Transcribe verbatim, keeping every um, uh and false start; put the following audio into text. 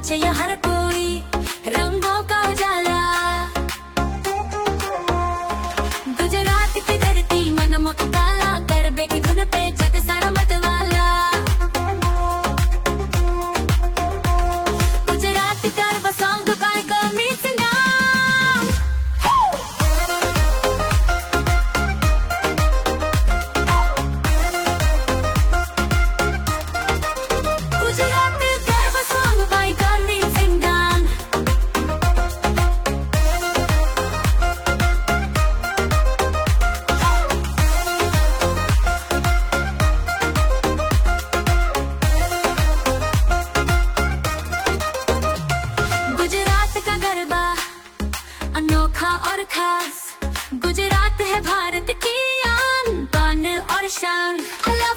नाचे यहाँ हर कोई, रंगों का उजाला। गुजरात की धरती मन मुक्ताला, गरबे की धुन पे जग सारा मतवाला। Gujarati garba song by Gurmeet Singh. Gujarati garba song by Gurmeet Singh. Gujarat का गरबा अनोखा और खास, गुजरात है भारत की आन बान और शान।